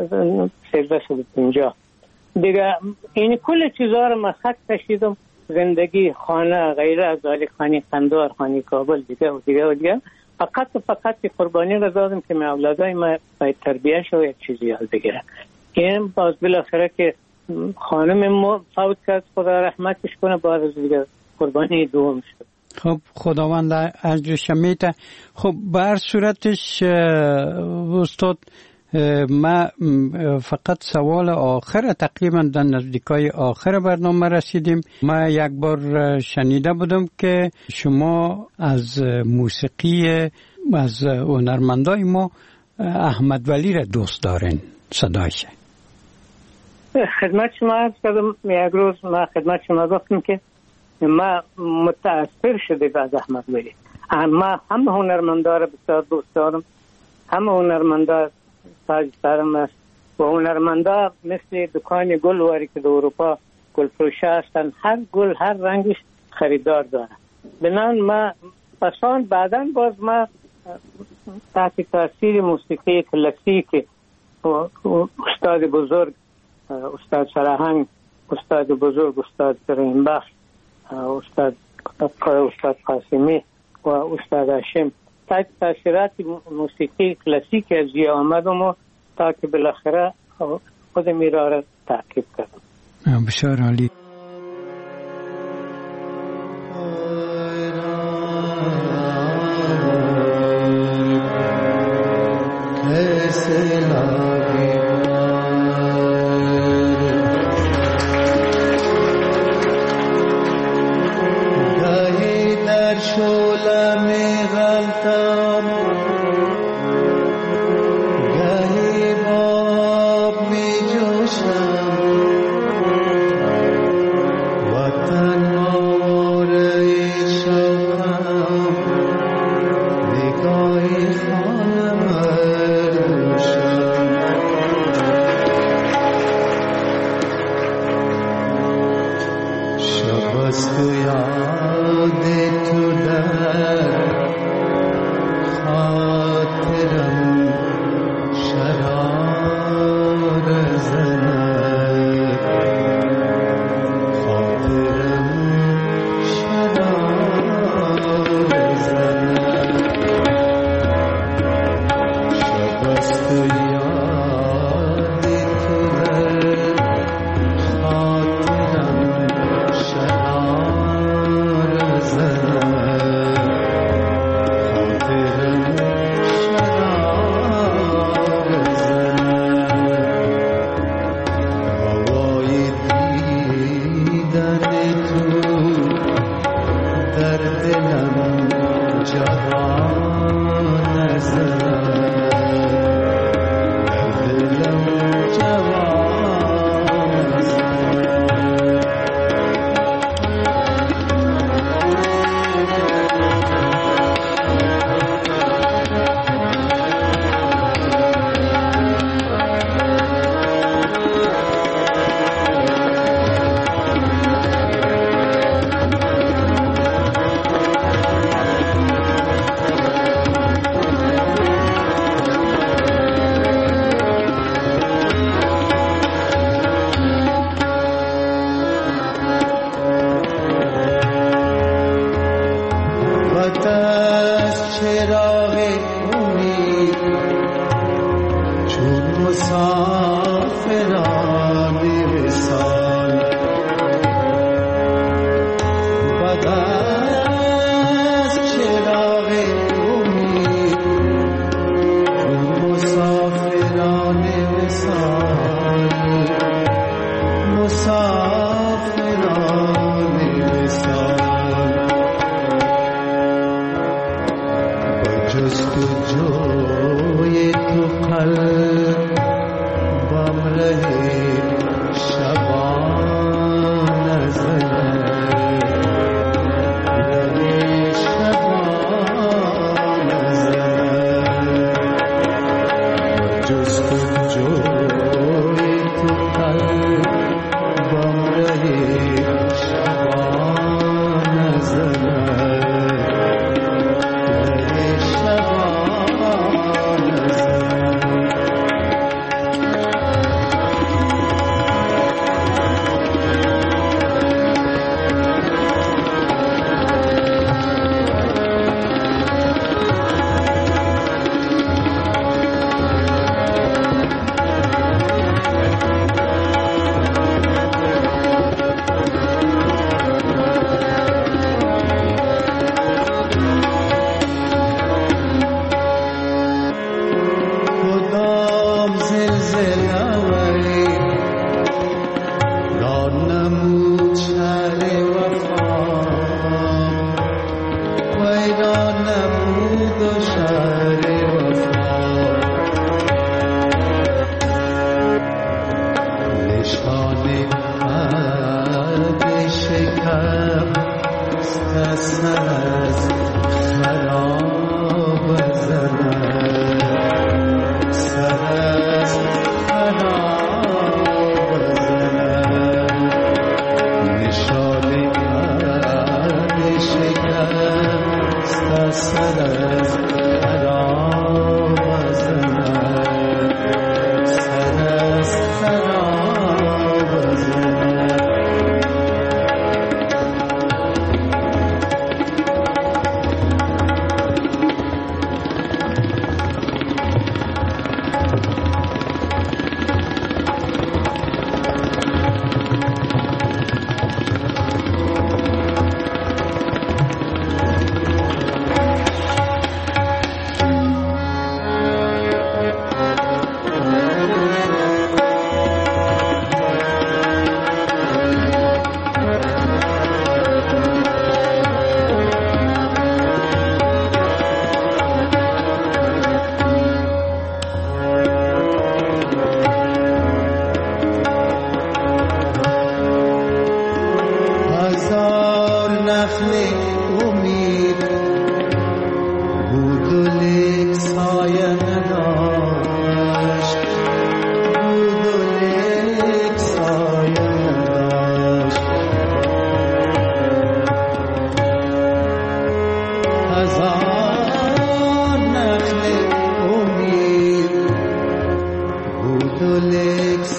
1350. دیگه این کل چیزها رو ما خط کشیدم، زندگی، خانه، غیره از ذالک، خانه قندار، خانه کابل، دیگه فقط قربانی را دادم که من اولادای ما باید تربیهش و یک چیزی یاد بگیرن. این باز بالاخره که خانم ما فوت کرد، خدا رحمتش کنه، بعد از دیگه قربانی دوم شد. خب خداوند اجرش میده. خب به هر صورتش استاد، ما فقط سوال آخر، تقریبا در نزدیکای آخر برنامه رسیدیم. ما یک بار شنیده بودم که شما از موسیقی از هنرمندای ما احمد ولی را دوست دارین، صدایشه. خدمت شما عرض کردم، یک روز ما خدمت شما گفتم که ما متاثر شده از احمد ولی. ما هم هنرمندا را بسیار دوست دارم، هم هنرمندا تاج سرم است و هنرمندا مثل دکان گل واری که در اروپا گل فروشه هستن، هر گل هر رنگش خریدار داره. بنان ما پسان بعداً باز ما تحت تاثیر موسیقی کلاسیک استاد بزرگ استاد سراهنگ، استاد بزرگ استاد کریم بخش، استاد قاسمی و استاد هاشم، تحت تاثیرات موسیقی کلاسیک از جی آمدم و تا که بالاخره خود میرا را تعقیب کردم. بسیار عالی. وطن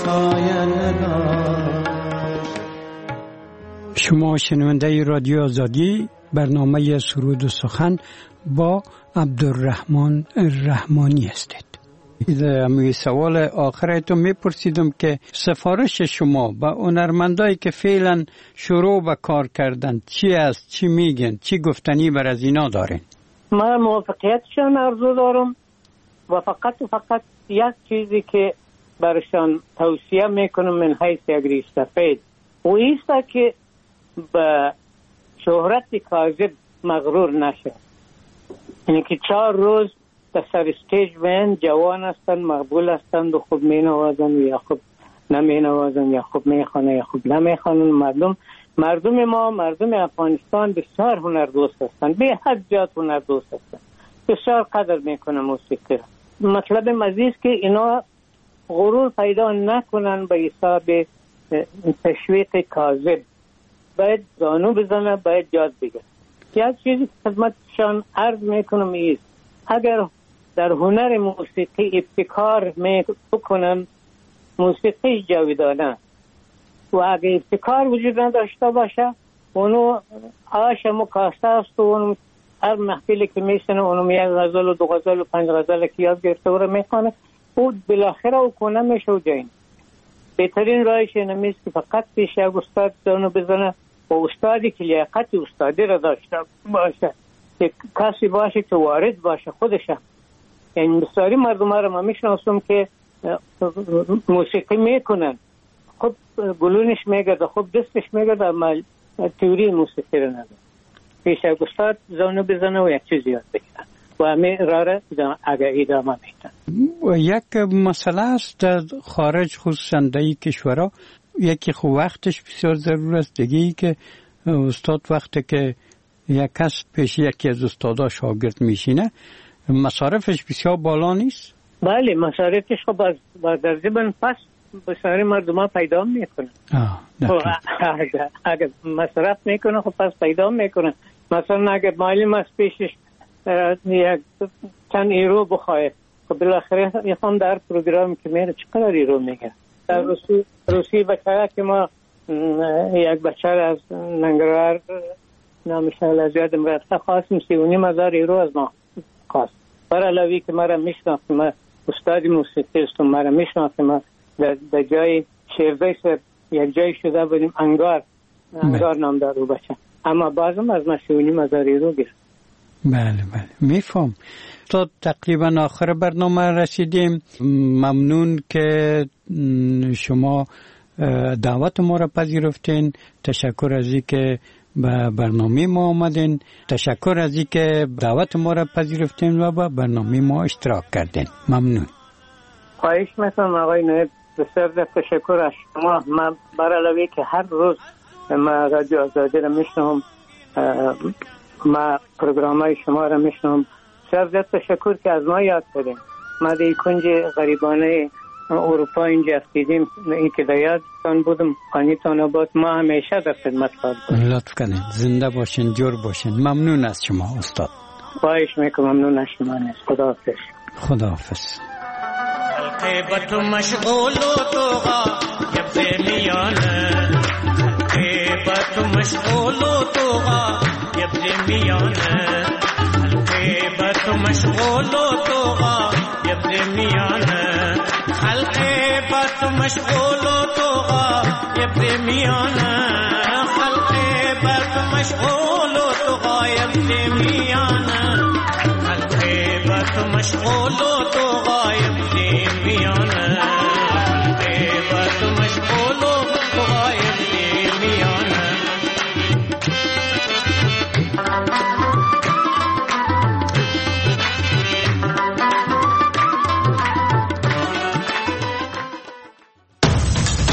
شما شنونده رادیو آزادی برنامه سرود و سخن با عبدالرحمن رحمانی هستید. امی سوال آخرتون میپرسیدم که سفارش شما با هنرمندایی که فعلا شروع به کار کردن چی است، چی میگن، چی گفتنی بر از اینا دارین؟ من موفقیتشان آرزو دارم و فقط یک چیزی که برشان توصیه میکنم من حیث یک سفید و ایست که به شهرت کاذب مغرور نشه. یعنی که 4 روز در سر استیج وین جوان هستند، مقبول هستند و خوب می نوازند یا خوب نمی نوازند یا خوب می خوانند یا خوب نمی خوانند. مردم ما، مردم افغانستان بسیار هنردوست هستند، به حد زیاد هنردوست هستند، بسیار قدر میکنند موسیقی. مطلب مزید که اینا غرور پیدا نکنن به حساب تشویق کاذب. باید زانو بزنه، باید یاد بگیره. یک چیزی که خدمتشان عرض میکنم ایست، اگر در هنر موسیقی ابتکار بکنن، موسیقی جاودانه و اگر ابتکار وجود نداشته باشه اونو آش مکاسته است و اونو هر محفلی که میسنه اونو یک غزل و 2 غزل و 5 غزل که یاد گرفته و رو میخوانه او بالاخره او کنه میشه و جاین. بهترین راهش اینه میست که فقط پیش یک استاد زانو بزنه و استادی که لیاقت استادی را داشته باشه، که کسی باشه که وارد باشه خودشه. یعنی بسیاری مردم ها را ما میشناسم که موسیقی میکنن، خب گلونش میگرده، خب دستش میگرده، اما تئوری موسیقی را نداره. پیش یک استاد زانو بزنه و یک چیز یاد بگیرن و همه راه اگر ادامه میتن. یک مسئله است در خارج خصوصا در این کشورها، یکی خب وقتش بسیار ضرور است، دیگه ای که استاد وقتی که یک کس پیش یکی از استادا شاگرد میشینه مصارفش بسیار بالا نیست؟ بله مصارفش خب در ضمن پس بسیاری مردم ها پیدا میکنن. اگر مصرف میکنه خب پس پیدا میکنن. مثلا اگر معلم از پیشش یک چند ایرو بخواهد خب بالاخره یکم در پروگرام که میره چقدر ایرو میگه. در روسی بچه که ما یک بچه از ننگرهار نامش از یادم رفته خواستم 3,500 ایرو از ما خواست. برای علاوه که ما را میشناختم، ما استاد موسیقی هستم، ما را میشناختم، ما در جای شیردیس یک جای شده بودیم انگار نام دار او بچه، اما بازم از ما 3,500 ایرو گرفت. بله میفهم. تا تقریبا آخر برنامه رسیدیم. ممنون که شما دعوت ما را پذیرفتین. تشکر از اینکه به برنامه ما آمدین. تشکر از اینکه دعوت ما را پذیرفتین و به برنامه ما اشتراک کردین. ممنون. خواهش میکنم آقای نایب، بسیار تشکر از شما. من برای علاوه که هر روز ما رادیو آزادی را میشنوم، ما پروگرامای شما را میشنوم، بسیار تشکر که از ما یاد کردین. ما در کنج غریبانه اروپا اینجا افتیدیم، این که در یادتان بودم، خانیتان آباد. ما همیشه در خدمت خواهد. لطف کنید، زنده باشین، جور باشین. ممنون از شما استاد. خواهش میکنم. ممنون از شما. خداحافظ. خداحافظ. القيبة مشغول طغى يبدي ميانا، القيبة مشغول طغى يبدي ميانا، القيبة مشغول طغى يبدي ميانا، القيبة مشغول طغى يبدي ميانا، القيبة مشغول طغى يبدي ميانا، القيبة مشغول طغى يبدي